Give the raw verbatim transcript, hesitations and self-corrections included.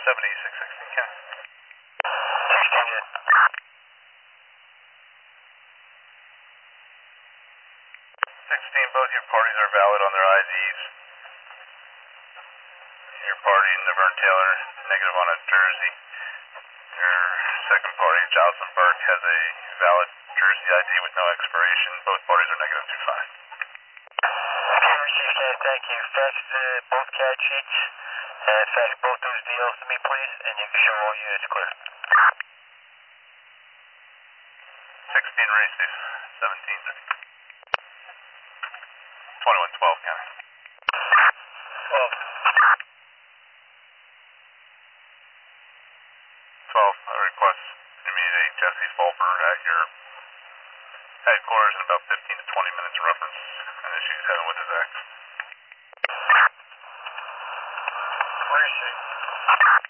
seventy, six sixteen, Ken. sixteen, good. sixteen, both your parties are valid on their I Ds. Your party, Laverne Taylor, negative on a Jersey. Your second party, Jocelyn Burke, has a valid Jersey I D with no expiration. Both parties are negative two five. Okay, received, Ken, thank you. Fax uh, both C A D sheets. Uh, fax both those deals to me, please, and you can show all units clear. sixteen received, seventeen. twenty-one twelve, Ken. twelve. twelve, I request you meet a Jesse Fulper at your headquarters in about fifteen to twenty minutes in reference an issue he's having with his ex. What is it?